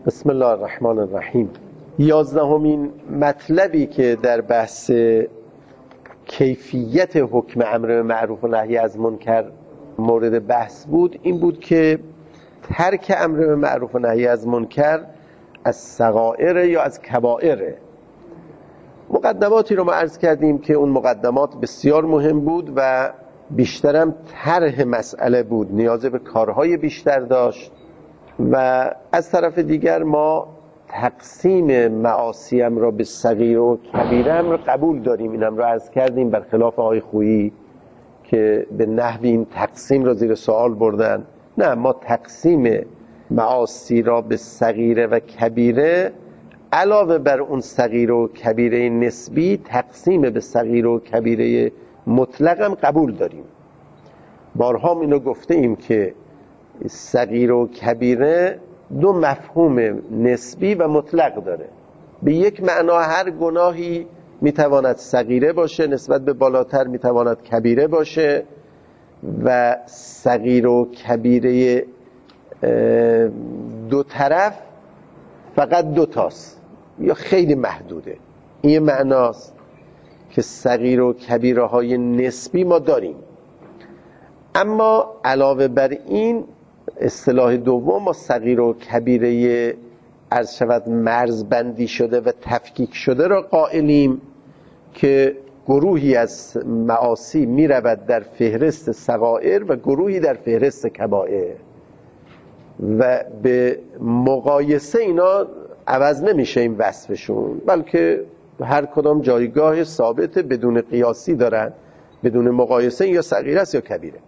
بسم الله الرحمن الرحیم. 11مین مطلبی که در بحث کیفیت حکم امر به معروف و نهی از منکر مورد بحث بود این بود که ترک امر به معروف و نهی از منکر از صغائر یا از کبائر. مقدماتی رو ما عرض کردیم که اون مقدمات بسیار مهم بود و بیشترم طرح مسئله بود، نیاز به کارهای بیشتر داشت و از طرف دیگر ما تقسیم معاصیم را به صغیر و کبیره هم را قبول داریم. اینم را عرض کردیم، برخلاف آقای خویی که به نحوی این تقسیم را زیر سوال بردن. نه، ما تقسیم معاصی را به صغیره و کبیره علاوه بر اون صغیر و کبیره نسبی تقسیم به صغیر و کبیره مطلق هم قبول داریم. بارها اینو گفته ایم که صغیر و کبیره دو مفهوم نسبی و مطلق داره. به یک معنا هر گناهی میتواند صغیره باشه، نسبت به بالاتر میتواند کبیره باشه و صغیر و کبیره دو طرف فقط دو تاست یا خیلی محدوده. این معناست که صغیر و کبیره های نسبی ما داریم، اما علاوه بر این اصطلاح دوم ما صغیر و کبیره عرض شود مرزبندی شده و تفکیک شده را قائلیم که گروهی از معاصی می رود در فهرست صغائر و گروهی در فهرست کبائر و به مقایسه اینا عوض نمیشه این وصفشون، بلکه هر کدام جایگاه ثابت بدون قیاسی دارن، بدون مقایسه یا صغیر است یا کبیره.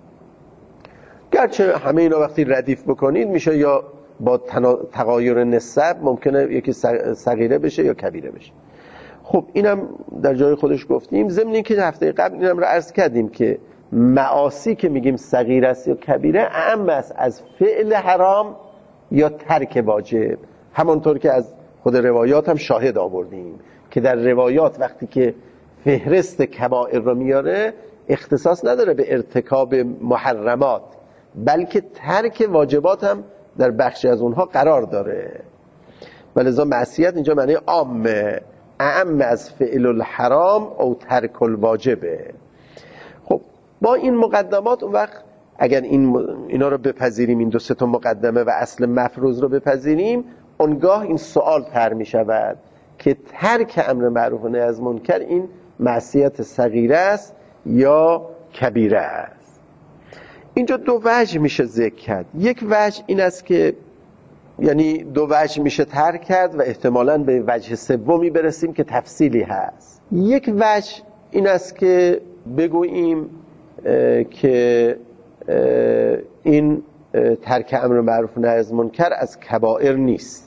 گرچه همه اینا وقتی ردیف بکنید میشه یا با تغایر نسب ممکنه یکی صغیره بشه یا کبیره بشه. خب اینم در جای خودش گفتیم. ضمن اینکه هفته قبل اینم رو عرض کردیم که معاصی که میگیم صغیر است یا کبیره اعم است از فعل حرام یا ترک واجب، همانطور که از خود روایات هم شاهد آوردیم که در روایات وقتی که فهرست کبائر رو میاره اختصاص نداره به ارتکاب محرمات، بلکه ترک واجبات هم در بخشی از اونها قرار داره. ولذا معصیت اینجا معنی عامه، اعم از فعل الحرام او ترک الواجبه. خب با این مقدمات اون وقت اگر اینا رو بپذیریم، این دو سه تا مقدمه و اصل مفروض رو بپذیریم، اونگاه این سوال طرح می شود که ترک امر معروف و نهی از منکر این معصیت صغیره است یا کبیره است. اینجا دو وجه میشه ذکر کرد. یک وجه این است که یعنی دو وجه میشه ترک کرد و احتمالاً به وجه سومی برسیم که تفصیلی هست. یک وجه این است که بگوییم که این ترک امر معروف و نهی از منکر از کبائر نیست.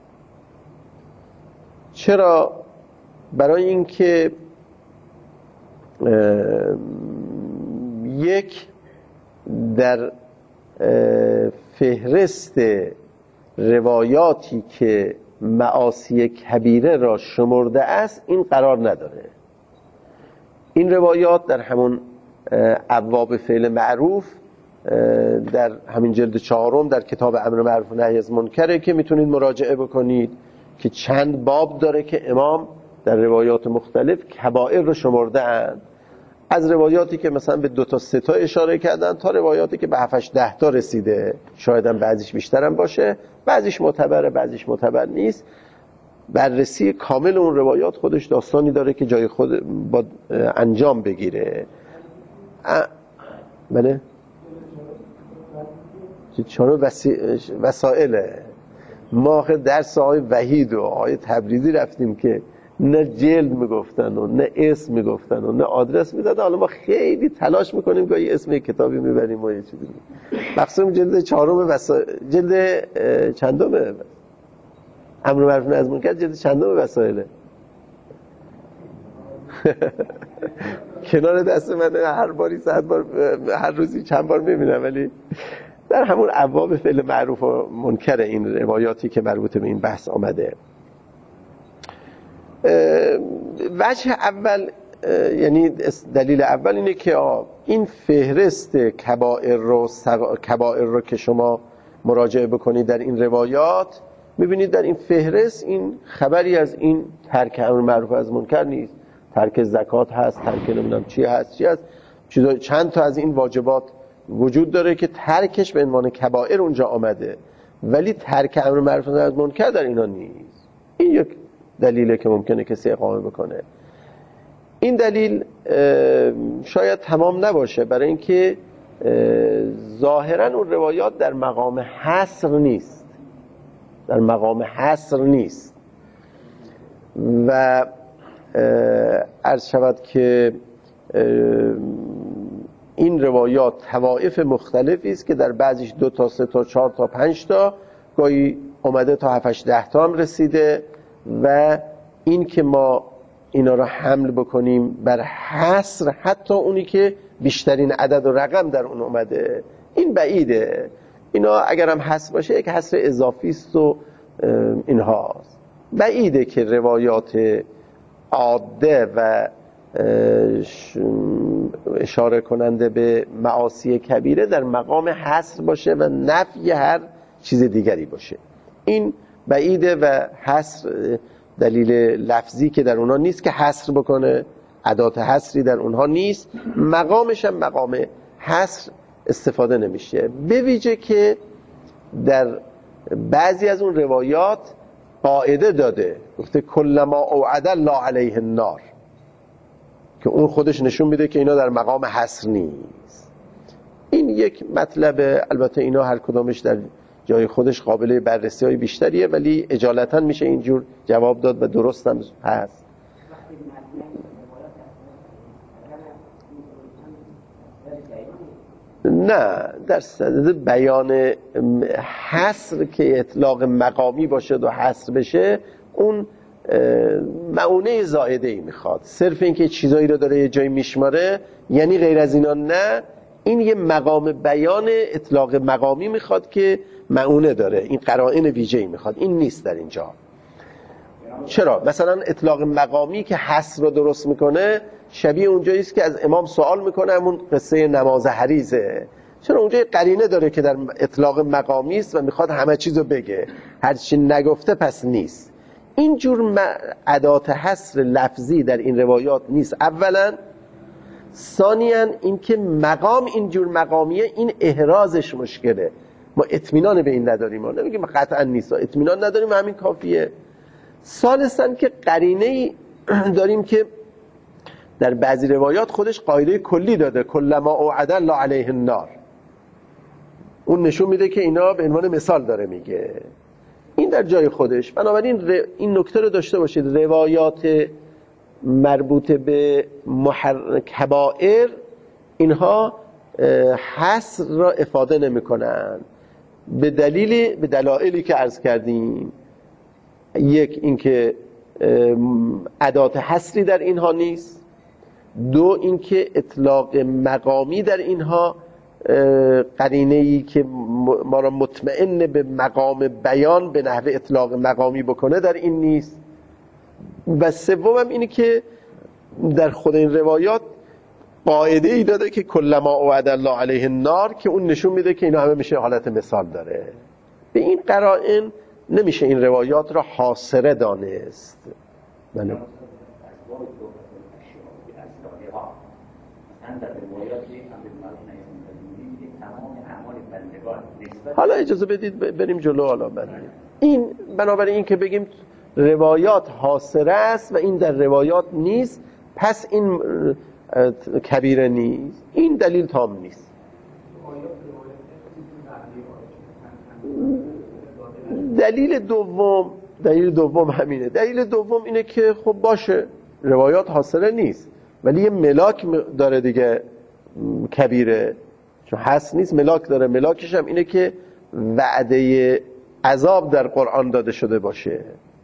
چرا؟ برای اینکه یک در فهرست روایاتی که معاصی کبیره را شمرده است این قرار نداره. این روایات در همون ابواب فعل معروف در همین جلد 4 در کتاب امر معروف و نهی از منکره که میتونید مراجعه بکنید که چند باب داره که امام در روایات مختلف کبائر رو شمرده اند، از روایاتی که مثلا به 2 تا 3 تا اشاره کردن تا روایاتی که به 7-8-10 تا رسیده، شاید هم بعضیش بیشتر هم باشه، بعضیش معتبره بعضیش معتبر نیست. بررسی کامل اون روایات خودش داستانی داره که جای خود با انجام بگیره. بله؟ چون وسائله ما درس آقای وحید و آقای تبریزی رفتیم که نه جلد میگفتن و نه اسم میگفتن و نه آدرس میدادن. حالا ما خیلی تلاش میکنیم که اسم یک کتابی میبریم و یه چیزی مخصوصا جلد 4 جلد چندمه امر معروف و نهی از منکر، جلد چندم وسائله کنار دست من هر باری 100 بار هر روزی چند بار میبینم، ولی در همون ابواب فعل معروف و منکر این روایاتی که مربوط به این بحث آمده. وجه اول یعنی دلیل اول اینه که این فهرست کبائر رو که شما مراجعه بکنید در این روایات میبینید در این فهرست این خبری از این ترک امر معروف از منکر نیست. ترک زکات هست، ترک نمیدونم چی هست، چند تا از این واجبات وجود داره که ترکش به عنوان کبائر اونجا آمده، ولی ترک امر معروف از منکر در اینا نیست. این یک دلیله که ممکنه کسی اقامه بکنه. این دلیل شاید تمام نباشه، برای اینکه ظاهرا اون روایات در مقام حصر نیست، در مقام حصر نیست و عرض شود که این روایات طوائف مختلفی است که در بعضیش 2 تا 3 تا 4 تا 5 تا گاهی اومده تا 7 8 10 تا هم رسیده و این که ما اینا را حمل بکنیم بر حصر، حتی اونی که بیشترین عدد و رقم در اون اومده، این بعیده. اینا اگر هم حصر باشه یک حصر اضافی است و اینهاست. بعیده که روایات عاده و اشاره کننده به معاصی کبیره در مقام حصر باشه و نفی هر چیز دیگری باشه. این بعیده و حصر دلیل لفظی که در اونها نیست که حصر بکنه، ادات حصری در اونها نیست، مقامش هم مقام حصر استفاده نمیشه. به ویژه که در بعضی از اون روایات قاعده داده، گفته کلما اوعد الله علیه النار، که اون خودش نشون میده که اینا در مقام حصر نیست. این یک مطلب، البته اینا هر کدامش در جای خودش قابل بررسی های بیشتریه، ولی اجالتا میشه اینجور جواب داد و درست هم هست. نه، در صدد بیان حصر که اطلاق مقامی باشد و حصر بشه، اون معونه زائده ای میخواد. صرف این که چیزایی رو داره یه جایی میشماره یعنی غیر از اینا نه. این یه مقام بیان اطلاق مقامی میخواد که معونه داره، این قرائن ویژه‌ای میخواد. این نیست در اینجا. چرا؟ مثلا اطلاق مقامی که حصر رو درست میکنه شبیه اونجایی است که از امام سوال میکنه، همون قصه نماز حریزه. چرا؟ اونجا قرینه داره که در اطلاق مقامی است و میخواد همه چیزو بگه، هر چی نگفته پس نیست. اینجور ادات حصر لفظی در این روایات نیست. اولا. ثانیاً اینکه مقام اینجور مقامیه، این احرازش مشکله. ما اطمینان به این نداریم، ما نمیگیم قطعا نیست، اطمینان نداریم و همین کافیه. ثالثاً که قرینه‌ای داریم که در بعضی روایات خودش قاعده کلی داده، کلما اوعد الله علیه النار. اون نشون میده که اینا به عنوان مثال داره میگه. این در جای خودش. بنابراین این نکته رو داشته باشید، روایات مربوط به کبائر اینها حصر را افاده نمی کنن به دلایلی که عرض کردیم. یک، اینکه ادات حصری در اینها نیست. دو، اینکه اطلاق مقامی در اینها قرینه‌ای که ما را مطمئن به مقام بیان به نحو اطلاق مقامی بکنه در این نیست. و سوم اینه که در خود این روایات قاعده ای داده که کلما اوعد الله علیه النار، که اون نشون میده که اینا همه میشه حالت مثال داره. به این قرائن نمیشه این روایات را حاصره دانست. بله. حالا اجازه بدید بریم جلو. حالا این بنابراین این که بگیم روایات حاصره است و این در روایات نیست، پس این کبیره نیست، این دلیل تام نیست. دلیل دوم همینه. دلیل دوم اینه که خب باشه روایات حاصله نیست، ولی یه ملاک داره دیگه، کبیره چون هست نیست، ملاک داره. ملاکش هم اینه که وعده عذاب در قرآن داده شده باشه.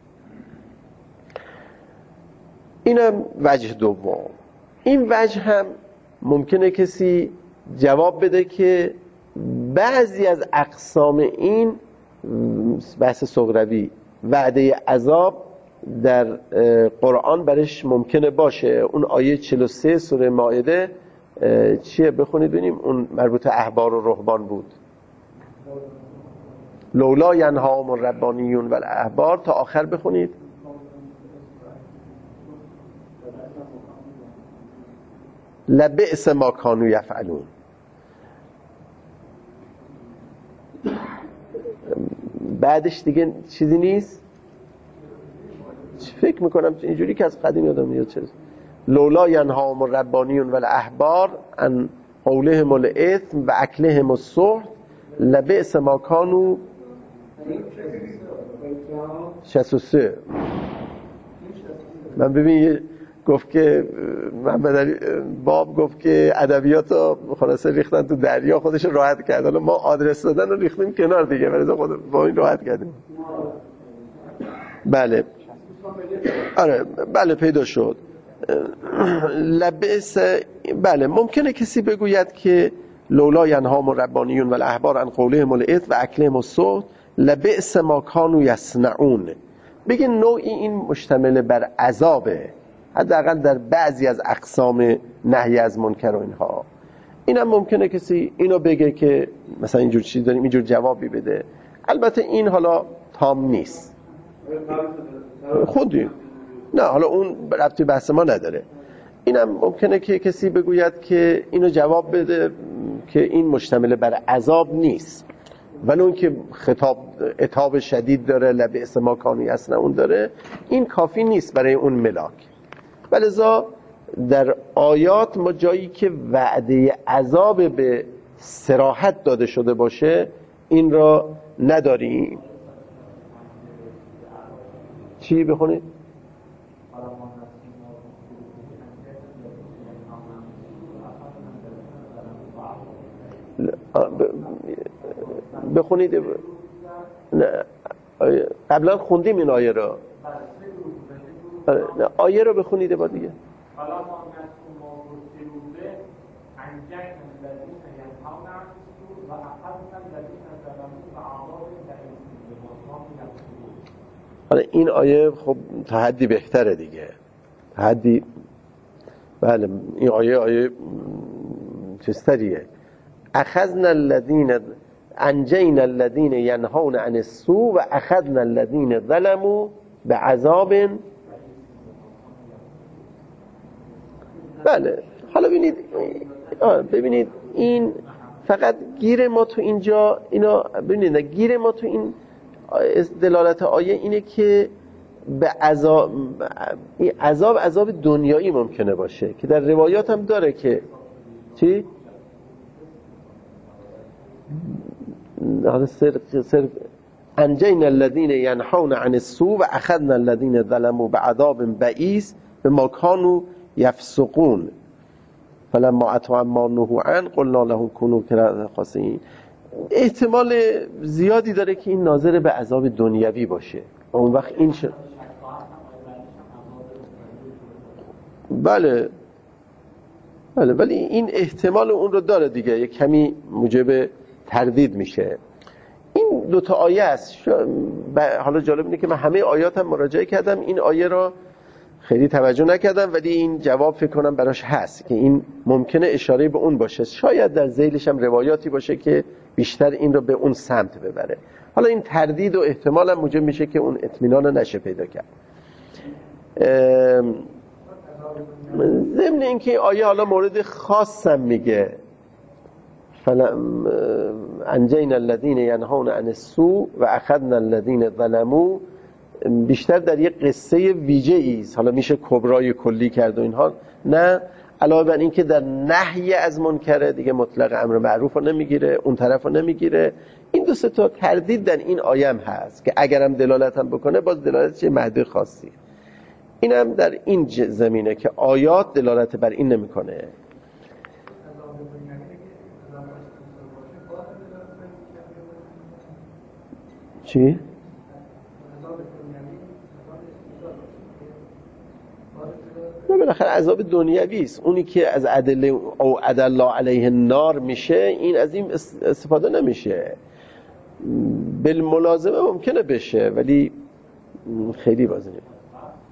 اینم وجه دوم. این وجه هم ممکنه کسی جواب بده که بعضی از اقسام این بحث صغروی وعده عذاب در قرآن برش ممکنه باشه. اون آیه 43 سوره مائده چیه؟ بخونید ببینیم. اون مربوط احبار و رهبان بود. لولا ینهاهم الربانیون و الاحبار تا آخر بخونید. لبئس ما کانوا یفعلون. بعدش دیگه چیزی نیست. فکر میکنم اینجوری که از قدیم یادم میاد چیز لولا ینهاهم الربانیون و الاحبار عن قولهم الاثم و اکلهم السحت لبئس ما کانوا 63. من ببین گفت که من باب گفت که ادبیاتو خلاصه ریختن تو دریا، خودش راحت کرد. حالا ما آدرس دادن رو ریختیم کنار دیگه، ولی خود با این راحت کردیم. بله آره بله پیدا شد. لبئس. بله ممکنه کسی بگوید که لولا ینهاهم الربانیون و الاحبار عن قولهم الاثم و اکلهم السحت لبئس ما کانوا یصنعون. بگین نوعی این مشتمل بر عذابه، حداقل در بعضی از اقسام نهی از منکر و اینها. اینم ممکنه کسی اینو بگه که مثلا اینجور چیز داریم، اینجور جوابی بده. البته این حالا تام نیست خودی، نه حالا اون ربطی بحث ما نداره. اینم ممکنه که کسی بگوید که اینو جواب بده که این مشتمل بر عذاب نیست، ولی اون که خطاب عتاب شدید داره، لبئس ما کانوا یصنعون داره، این کافی نیست برای اون ملاک. ولذا در آیات ما جایی که وعده عذاب به صراحت داده شده باشه این را نداریم. چی بخونید؟ بخونید. نه قبلا خوندیم این آیه را. نه آیه رو بخونید با دیگه. حالا این آیه خب تا حدی بهتره دیگه، تا حدی. بله این آیه چستریه. اخذنا الذين انجينا الذين ينهون عن السوء و اخذنا الذين ظلموا بعذاب. بله حالا ببینید این فقط گیر ما تو اینجا اینا ببینید، گیر ما تو این دلالت آیه اینه که به عذاب دنیایی ممکنه باشه که در روایات هم داره که چی؟ هذا صرف انجینا الذين ينهون عن السوء و اخذنا الذين ظلموا بعذاب بئیس بما كانوا يفسقون فلما اتوا عما نهوا عنه قلنا لهم كونوا قردة خاسئین. احتمال زیادی داره که این ناظر به عذاب دنیوی باشه. اون وقت این بله ولی این احتمال اون رو داره دیگه، یک کمی موجب تردید میشه. این دوتا آیه است. حالا جالب اینه که من همه آیاتم مراجعه کردم، این آیه را خیلی توجه نکردم، ولی این جواب فکر کنم براش هست که این ممکنه اشاره به اون باشه. شاید در ذیلش هم روایاتی باشه که بیشتر این رو به اون سمت ببره. حالا این تردید و احتمال هم موجب میشه که اون اطمینان نشه پیدا کرد. ضمن اینکه آیه حالا مورد خاصم میگه انجینا الذين ينهون عن السوء و اخذنا الذين ظلموا، بیشتر در یک قصه ویژه‌ای است. حالا میشه کبرای کلی کرد و اینها، نه علاوه بر این که در نهی از منکر دیگه مطلق امر معروف رو نمیگیره، اون طرف رو نمیگیره. این دو سه تا تردید در این آیه هم هست که اگرم دلالت هم بکنه باز دلالتش مهد خاصی. اینم در این زمینه که آیات دلالت بر این نمیکنه. چی؟ نه بالاخره عذاب دنیوی است. اونی که از عدل او عدل الله علیه النار میشه، این از این استفاده نمیشه. بالملازمه ممکنه بشه ولی خیلی بازی نمیشه.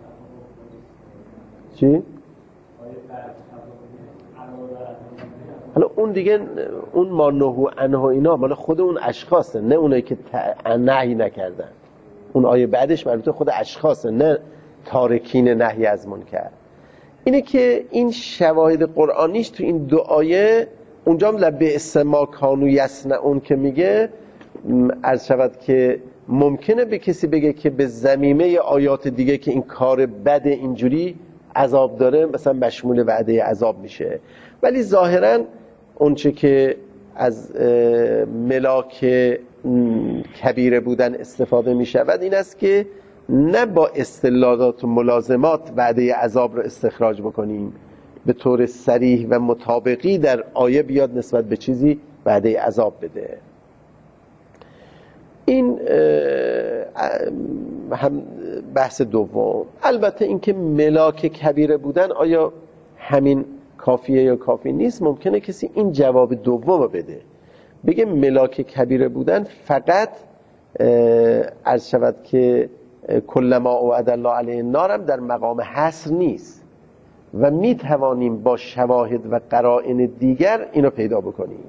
چی؟ حالا اون دیگه اون ما نهو عنه اینا مال خود اون اشخاصه، نه اونایی که نهی نکردن. اون آیه بعدش مربوط خود اشخاصه، نه تارکین نهی از منکر. اینه که این شواهد قرآنیش تو این دو آیه، اونجا هم لبئس ما کانوا یصنعون که میگه، عرض شود که ممکنه به کسی بگه که به ضمیمه آیات دیگه که این کار بد اینجوری عذاب داره مثلا مشمول وعده عذاب میشه، ولی ظاهراً اونچه که از ملاک کبیره بودن استفاده میشود این است که نه با استدلالات و ملازمات وعده عذاب رو استخراج بکنیم، به طور صریح و مطابقی در آیه بیاد نسبت به چیزی وعده عذاب بده. این هم بحث دوم. البته اینکه ملاک کبیره بودن آیا همین کافیه یا کافی نیست، ممکنه کسی این جواب دوم رو بده، بگه ملاک کبیره بودن فقط عرض شود که کلما اوعد الله علیه النار هم در مقام حصر نیست و می توانیم با شواهد و قرائن دیگر اینو پیدا بکنیم،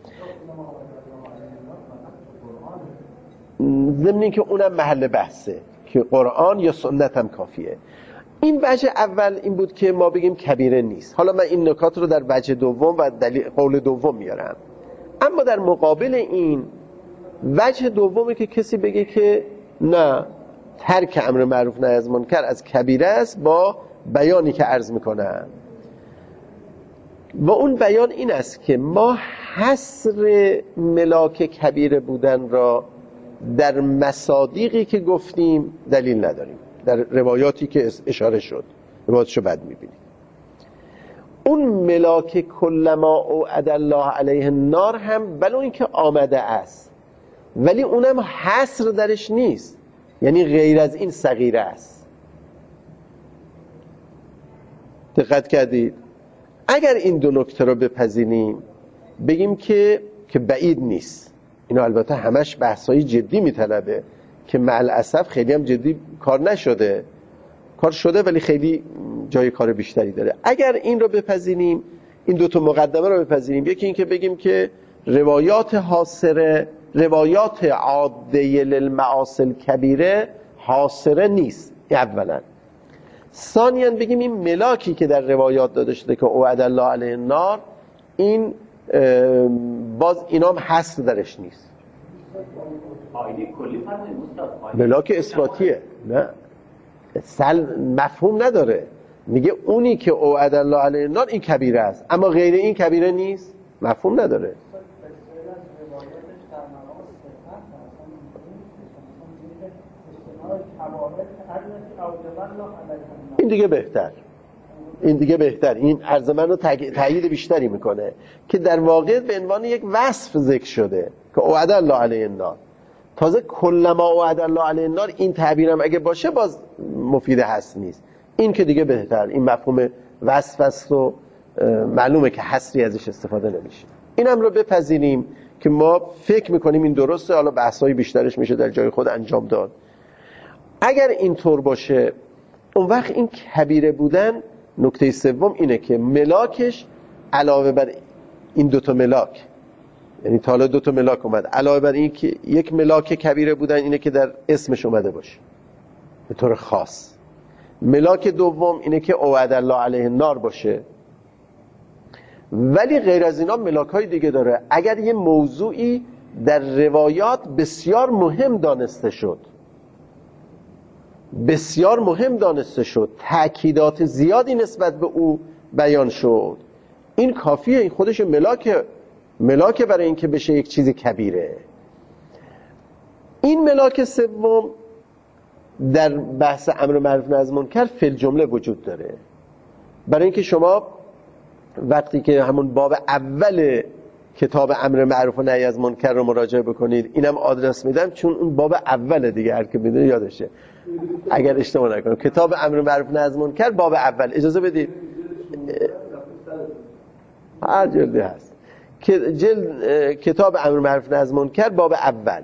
ضمن این که اونم محل بحثه که قرآن یا سنت هم کافیه. این وجه اول این بود که ما بگیم کبیره نیست. حالا من این نکات رو در وجه دوم و دلیل قول دوم میارم. اما در مقابل این وجه دومی که کسی بگه که نه، ترک امر معروف نهی از منکر از کبیره است، با بیانی که عرض میکنم، و اون بیان این است که ما حصر ملاک کبیره بودن را در مصادیقی که گفتیم دلیل نداریم، در روایاتی که اشاره شد، روایاتشو بعد میبینیم. اون ملاک کلما اوعد الله علیه النار هم ولو این که آمده است، ولی اونم حصر درش نیست، یعنی غیر از این صغیره است. دقت کردید؟ اگر این دو نکته رو بپذیریم بگیم که بعید نیست، اینا البته همش بحثای جدی میطلبه که مع الاسف خیلی هم جدی کار نشده، کار شده ولی خیلی جای کار بیشتری داره. اگر این رو بپذیریم، این دو تا مقدمه رو بپذیریم، یکی این که بگیم که روایات حاصره، روایات عاده للمعاصی کبیره حاصره نیست اولا. ثانیاً بگیم این ملاکی که در روایات داده شده که اوعد الله علیه النار، این باز اینام حصر درش نیست. ملاک اثباتیه، نه مفهوم نداره. میگه اونی که اوعد الله علیه النار این کبیره است، اما غیر این کبیره نیست، مفهوم نداره. این دیگه بهتر، این دیگه بهتر، این عرض من رو تأیید بیشتری میکنه که در واقع به عنوان یک وصف ذکر شده که اوعد الله علیه النار. تازه کلما اوعد الله علیه النار این تعبیرم اگه باشه باز مفید هست نیست، این که دیگه بهتر، این مفهوم وصف است و معلومه که حصری ازش استفاده نمیشه. اینم رو بپذیریم که ما فکر میکنیم این درسته، حالا بحثای بیشترش میشه در جای خود انجام داد. اگر اینطور باشه اون وقت این کبیره بودن، نکته سوم اینه که ملاکش علاوه بر این دوتا ملاک، یعنی تا حالا دوتا ملاک اومد، علاوه بر این که یک ملاک کبیره بودن اینه که در اسمش اومده باشه به طور خاص. ملاک دوم اینه که اوعد الله علیه النار باشه، ولی غیر از اینا ملاک‌های دیگه داره. اگر یه موضوعی در روایات بسیار مهم دانسته شد، بسیار مهم دانسته شد، تأکیدات زیادی نسبت به او بیان شد، این کافیه، این خودش ملاک برای اینکه بشه یک چیز کبیره. این ملاک سوم در بحث امر معروف نهی از منکر فی الجمله وجود داره، برای اینکه شما وقتی که همون باب اول کتاب امر معروف و نهی از منکر رو مراجعه بکنید، اینم آدرس میدم چون اون باب اول دیگه، هر که میدونه یادشه اگر اشتباه نکنم، کتاب امر معروف و نهی از منکر باب اول، اجازه بدید هر جلدی هست کتاب امر معروف و نهی از منکر باب اول،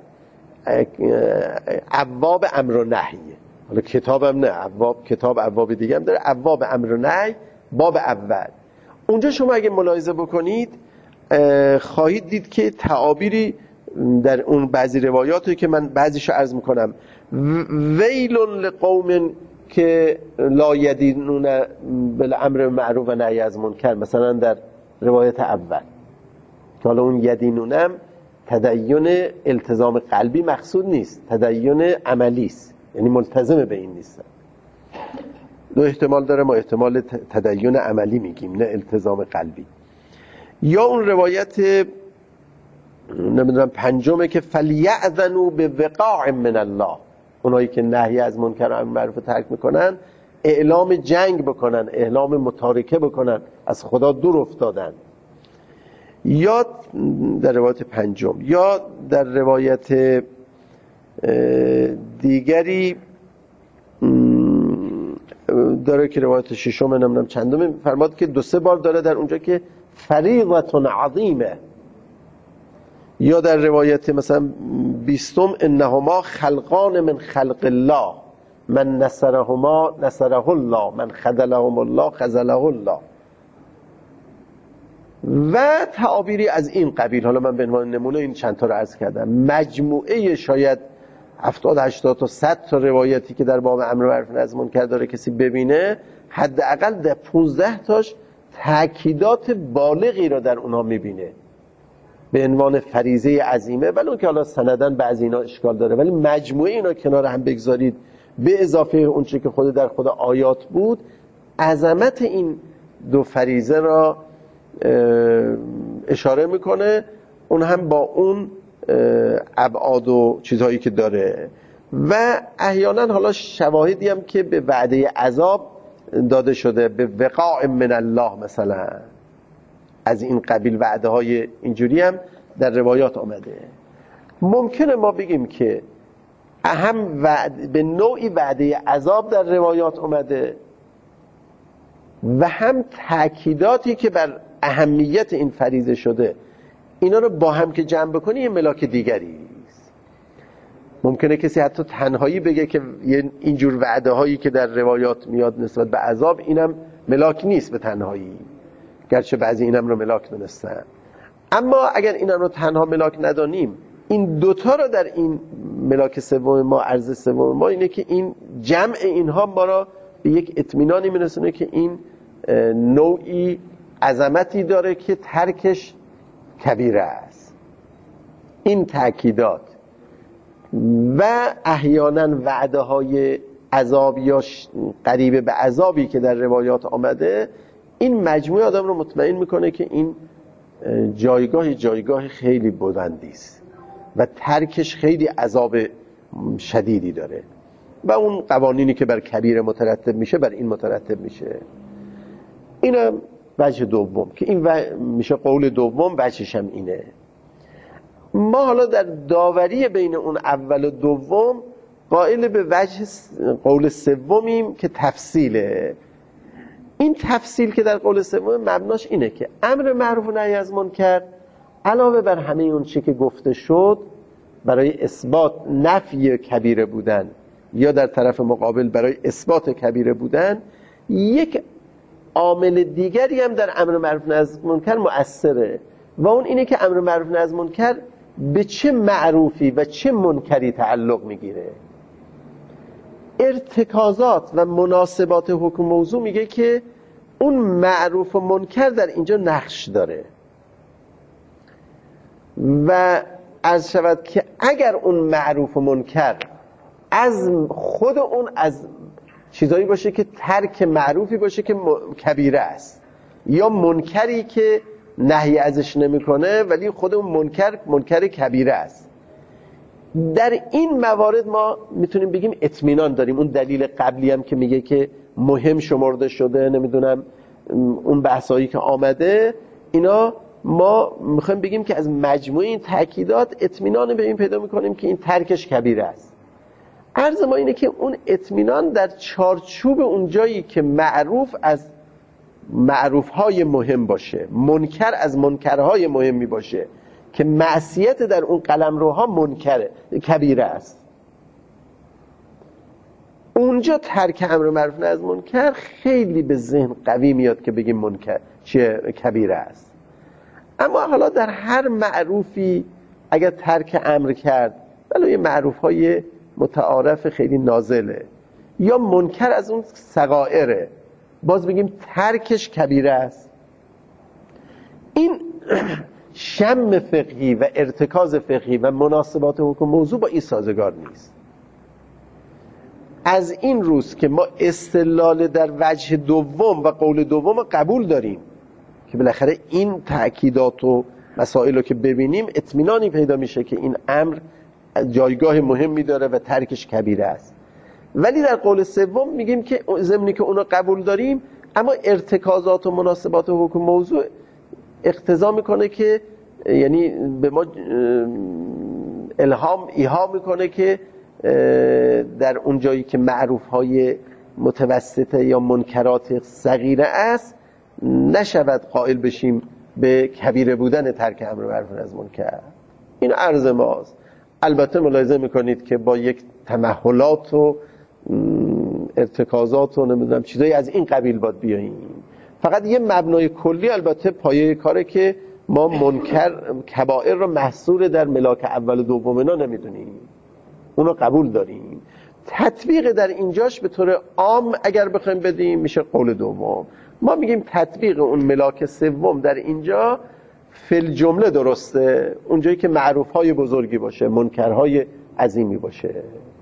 ابواب امر و نهی، حالا کتابم نه، کتاب ابواب دیگه هم داره، ابواب امر و نهی باب اول. اونجا شما اگه ملاحظه بکنید خواهید دید که تعابیری در اون بعضی روایاتی که من بعضیشو عرض میکنم، ویل لقوم که لا یدینون بالامر معروف و نهی از منکر، مثلا در روایت اول که حالا اون یدینونم تدین التزام قلبی مقصود نیست، تدین عملی است، یعنی ملتزم به این نیستن. دو احتمال داره، ما احتمال تدین عملی میگیم نه التزام قلبی. یا اون روایت نمیدونم پنجمه که فلیأذنوا بوقاع من الله، اونایی که نهی از منکر و امر معروف ترک میکنن اعلام جنگ بکنن، اعلام متارکه بکنن، از خدا دور افتادن. یا در روایت پنجم، یا در روایت دیگری داره که روایت ششم نمیدونم چندم فرماد که 2-3 بار داره در اونجا که فریضة عظیمه. یا در روایت مثلا 20 انهما خلقان من خلق الله من نصرهما نصره الله من خذلهم الله خذله الله و تعابیری از این قبیل. حالا من به عنوان نمونه این چند تا رو عرض کردم. مجموعه شاید 70 80 تا 100 تا روایتی که در باب امر معروف و نهی از منکر داره کسی ببینه، حداقل در 15 تاش تاکیدات بالغی رو در اونها میبینه به عنوان فریضه عظیمه، ولی اون که حالا سندن بعضی اینا اشکال داره، ولی مجموعه اینا کنار هم بگذارید به اضافه اون چیزی که خود در خود آیات بود، عظمت این دو فریضه را اشاره میکنه، اون هم با اون ابعاد و چیزهایی که داره. و احیانا حالا شواهدی هم که به وعده عذاب داده شده، به وقاع من الله مثلا، از این قبیل وعده های اینجوری هم در روایات آمده. ممکنه ما بگیم که هم به نوعی وعده عذاب در روایات آمده و هم تأکیداتی که بر اهمیت این فریضه شده، اینا رو با هم که جمع بکنی یه ملاک دیگری است. ممکنه کسی حتی تنهایی بگه که اینجور وعده هایی که در روایات میاد نسبت به عذاب اینم ملاک نیست به تنهایی، گرچه بعضی اینم رو ملاک دونستن. اما اگر اینا رو تنها ملاک ندانیم، این دوتا رو در این ملاک سوم ما، عرض سوم ما اینه که این جمع اینها ما را به یک اطمینانی میرسونه که این نوعی عظمتی داره که ترکش کبیره است. این تأکیدات و احیانا وعده های عذاب یا قریب به عذابی که در روایات آمده، این مجموعه آدم رو مطمئن میکنه که این جایگاه خیلی بلندی است و ترکش خیلی عذاب شدیدی داره و اون قوانینی که بر کبیره مترتب میشه بر این مترتب میشه. اینم وجه دوم که این میشه قول دوم، وجهش هم اینه. ما حالا در داوری بین اون اول و دوم قائل به وجه قول سومیم که تفصیله. این تفصیل که در قول سوم مبناش اینه که امر معروف و نهی از منکر علاوه بر همه اون چی که گفته شد برای اثبات نفی کبیره بودن یا در طرف مقابل برای اثبات کبیره بودن، یک عامل دیگری هم در امر معروف و نهی از منکر مؤثره و اون اینه که امر معروف و نهی از منکر به چه معروفی و چه منکری تعلق میگیره. ارتکازات و مناسبات حکم موضوع میگه که اون معروف و منکر در اینجا نقش داره و عرض شود که اگر اون معروف و منکر از خود اون از چیزایی باشه که ترک معروفی باشه که کبیره است، یا منکری که نهی ازش نمیکنه ولی خود اون منکر کبیره است، در این موارد ما میتونیم بگیم اطمینان داریم. اون دلیل قبلی هم که میگه که مهم شمرده شده، نمیدونم اون بحثایی که آمده، اینا ما میخوایم بگیم که از مجموعه این تأکیدات اطمینان به این پیدا میکنیم که این ترکش کبیره است. عرض ما اینه که اون اطمینان در چارچوب اون جایی که معروف از معروفهای مهم باشه، منکر از منکرهای مهمی باشه، که معصیت در اون قلمروها منکره کبیره است، اونجا ترک امر معروف نهی از منکر خیلی به ذهن قوی میاد که بگیم منکر چیه، کبیره است. اما حالا در هر معروفی اگر ترک امر کرد، ولی معروف های متعارف خیلی نازله یا منکر از اون صغائره، باز بگیم ترکش کبیره است. این شم فقهی و ارتکاز فقهی و مناسبات حکم موضوع با این سازگار نیست. از این روز که ما استدلال در وجه دوم و قول دوم رو قبول داریم که بالاخره این تأکیدات و مسائل رو که ببینیم اطمینانی پیدا میشه که این امر جایگاه مهمی داره و ترکش کبیره است، ولی در قول سوم میگیم که ضمنی که اونو قبول داریم اما ارتکازات و مناسبات حکم موضوع اقتضا میکنه که یعنی به ما ایهام میکنه که در اون جایی که معروف های متوسطه یا منکرات صغیره است نشود قائل بشیم به کبیره بودن ترک امر معروف از منکر. این عرض ماست. البته ملاحظه میکنید که با یک تمهلات و ارتکازات و نمیدونم چیزایی از این قبیل باید بیاییم. فقط یه مبنای کلی البته پایه کاره که ما منکر کبائر رو محصور در ملاک اول و دوم اینا نمیدونیم، اونو قبول داریم. تطبیق در اینجاش به طور عام اگر بخوایم بدیم میشه قول دوم. ما میگیم تطبیق اون ملاک سوم در اینجا فل جمله درسته، اونجایی که معروفهای بزرگی باشه، منکرهای عظیمی باشه.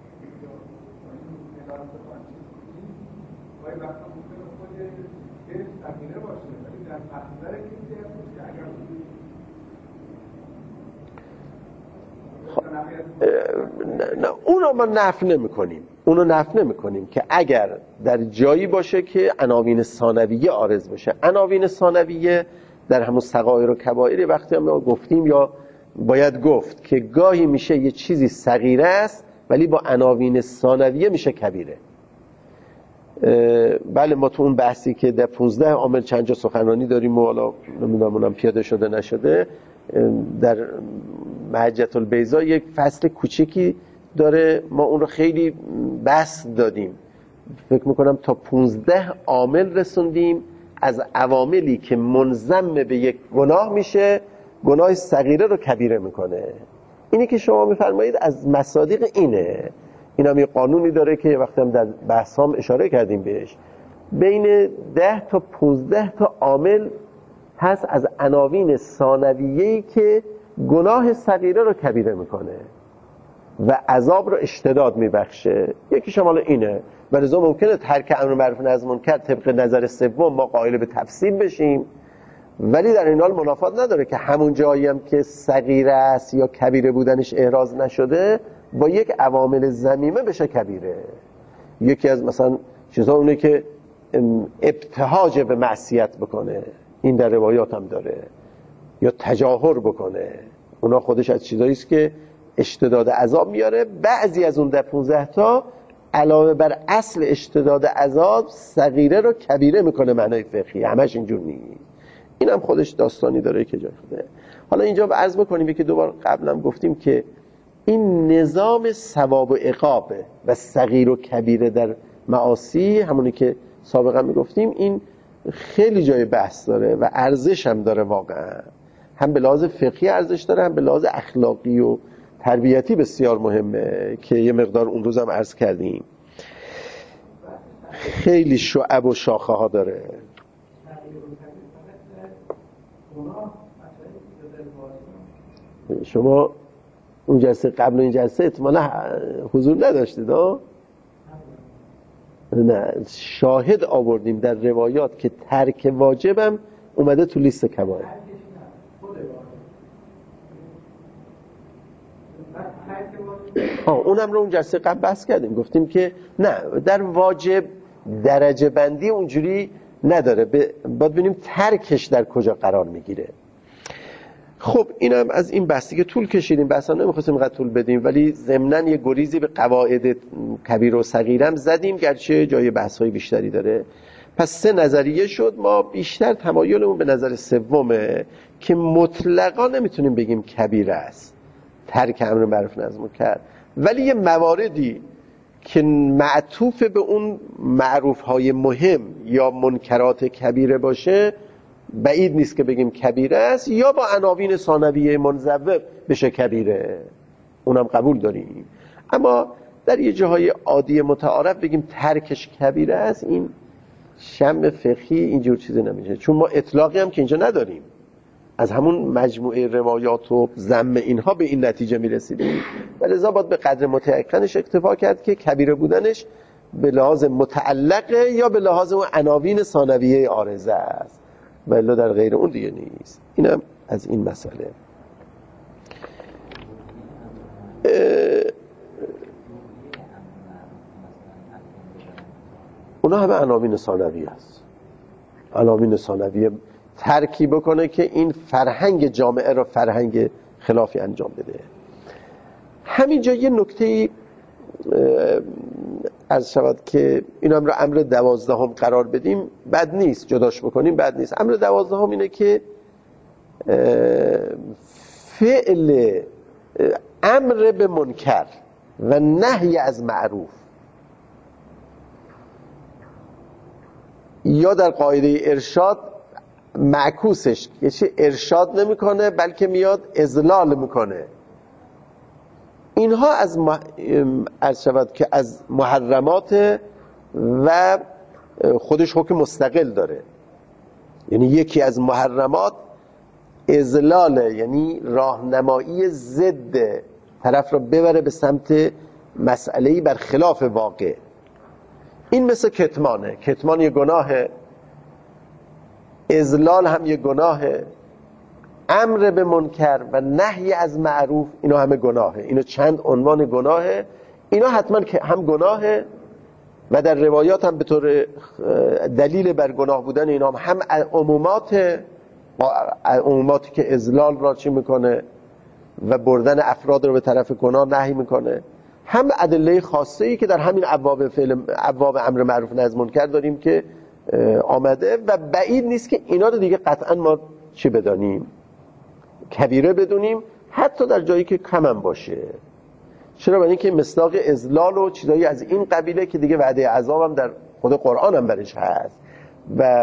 نه اونو ما نفی نمی کنیم که اگر در جایی باشه که عناوین ثانویه عارض بشه. عناوین ثانویه در همون صغائر و کبائر وقتی ما گفتیم یا باید گفت که گاهی میشه یه چیزی صغیره است ولی با عناوین ثانویه میشه کبیره. بله ما تو اون بحثی که در 15 عامل چند جا سخنرانی داریم و حالا نمیدونم اونم پیاده شده نشده، در محجة البیضا یک فصل کوچکی داره، ما اون رو خیلی بحث دادیم، فکر میکنم تا 15 عامل رسوندیم از عواملی که منضم به یک گناه میشه، گناه صغیره رو کبیره میکنه. اینی که شما میفرمایید از مصادیق اینه. این هم یه قانونی داره که وقتی هم در بحث هم اشاره کردیم بهش، بین 10 تا 15 تا عامل هست از عناوین ثانویه‌ای که گناه صغیره رو کبیره میکنه و عذاب رو اشتداد میبخشه. یکی شمال اینه و لذا ممکنه ترک امر معروف نهی از منکر طبق نظر سوم ما قائل به تفصیل بشیم، ولی در این حال منافات نداره که همون جایی هم که صغیره است یا کبیره بودنش احراز نشده با یک عوامل ذمیمه بشه کبیره. یکی از مثلا چیزا اونه که ابتهاج به معصیت بکنه، این در روایات هم داره، یا تجاهر بکنه، اونا خودش از چیزایی است که اشتداد عذاب میاره. بعضی از اون در 15 تا علاوه بر اصل اشتداد عذاب صغیره رو کبیره میکنه معنای فقهی، همش اینجور نیست. این هم خودش داستانی داره که جا شده. حالا اینجا عرض بکنیم که دوبار قبلا گفتیم که این نظام ثواب و عقاب و صغیر و کبیره در معاصی، همونی که سابقا میگفتیم، این خیلی جای بحث داره و ارزش هم داره واقعا، هم به لحاظ فقهی ارزش داره، هم به لحاظ اخلاقی و تربیتی بسیار مهمه که یه مقدار اون روز هم عرض کردیم. خیلی شعب و شاخه ها داره. شما اون جلسه قبل این جلسه احتمالا حضور نداشتید ها؟ نه، شاهد آوردیم در روایات که ترک واجبم اومده تو لیست کبایر. اونم رو اون جلسه قبل بحث کردیم، گفتیم که نه، در واجب درجه بندی اونجوری نداره، باید ببینیم ترکش در کجا قرار میگیره. خب اینم از این بحثی که طول کشیدیم، بحثا نمیخواستیم اینقدر طول بدیم، ولی ضمناً یه گریزی به قواعد کبیر و صغیرم زدیم، گرچه جای بحث‌های بیشتری داره. پس 3 نظریه شد. ما بیشتر تمایلمون به نظر سومه که مطلقا نمیتونیم بگیم کبیره است ترک امر معروف نهی از منکر، ولی یه مواردی که معطوف به اون معروف‌های مهم یا منکرات کبیره باشه بعید نیست که بگیم کبیره است، یا با عناوین ثانویه منضبط بشه کبیره، اونم قبول داریم. اما در یه جاهای عادی متعارف بگیم ترکش کبیره است، این شم فقهی اینجور چیزی نمیشه، چون ما اطلاقی هم که اینجا نداریم. از همون مجموعه روایات و ذم اینها به این نتیجه میرسیدیم و لذا باید به قدر متيقنش اکتفا کرد که کبیره بودنش به لحاظ متعلقه یا به لحاظ اون عناوین ثانویه عارضه است، ولی در غیر اون دیگه نیست. اینم از این مسئله. اونا همه عناوین ثانویه است. عناوین ثانویه ترکی بکنه که این فرهنگ جامعه را فرهنگ خلافی انجام بده. همینجا یه نکته عرض شود که این امر 12 قرار بدیم بد نیست، جداش بکنیم بد نیست. امر 12 اینه که فعل امر به منکر و نهی از معروف، یا در قاعده ارشاد معکوسش یه چی ارشاد نمیکنه بلکه میاد اذلال میکنه، اینها عرض شود که از محرمات و خودش حکم مستقل داره. یعنی یکی از محرمات اذلاله، یعنی راهنمایی ضد طرف را ببره به سمت مسئله‌ای بر خلاف واقع. این مثل کتمانه، کتمان یه گناهه، اذلال هم یه گناهه، امر به منکر و نهی از معروف اینا همه گناهه. اینا چند عنوان گناهه، اینا حتما هم گناهه و در روایات هم به طور دلیل بر گناه بودن اینا هم عموماتی که اذلال را چی میکنه و بردن افراد رو به طرف گناه نهی میکنه، هم ادله خاصه‌ای که در همین ابواب امر معروف و نهی از منکر داریم که آمده و بعید نیست که اینا رو دیگه قطعا ما چی بدانیم، کبیره بدونیم، حتی در جایی که کم هم باشه. چرا؟ برای اینکه مصداق اذلال و چیزایی از این قبیله که دیگه وعده عذاب هم در خود قرآن هم برش هست. و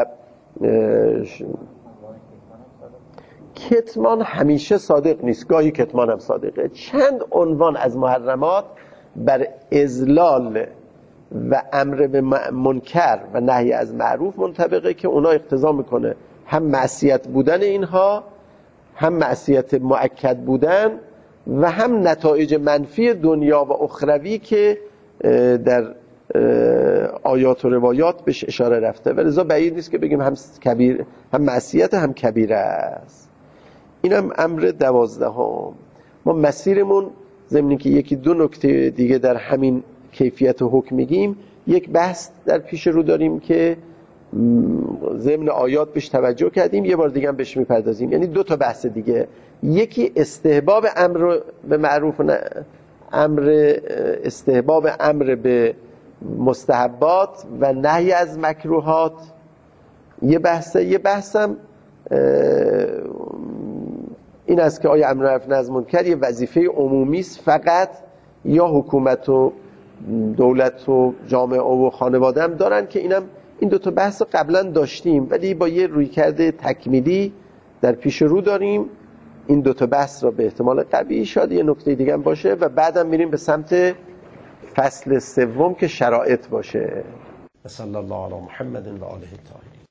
کتمان همیشه صادق نیست، گاهی کتمان هم صادقه. چند عنوان از محرمات بر اذلال و امر به منکر و نهی از معروف منطبقه که اونا اقتضا میکنه هم معصیت بودن اینها، هم معصیت مؤکد بودن و هم نتایج منفی دنیا و اخروی که در آیات و روایات بهش اشاره رفته. ولذا بعید نیست که بگیم هم معصیت هم کبیره است. اینم امر 12. ما مسیرمون ضمن که یکی دو نکته دیگه در همین کیفیت حکم میگیم، یک بحث در پیش رو داریم که ضمن آیات بهش توجه کردیم، یه بار دیگه هم بهش میپردازیم. یعنی دو تا بحث دیگه، یکی استحباب امر به معروف و استحباب امر به مستحبات و نهی از مکروهات، یه بحثم این است که آیا امر معروف و نهی از منکر یه وظیفه عمومی است فقط، یا حکومت و دولت و جامعه و خانواده هم دارن، که این دو تا بحث قبلا داشتیم ولی با یه رویکرد تکمیلی در پیش رو داریم. این دو تا بحث را به احتمال قوی شاید یه نکته دیگه هم باشه و بعدم میریم به سمت فصل سوم که شرایط باشه. صلی الله علی محمد و آله الطاهرین.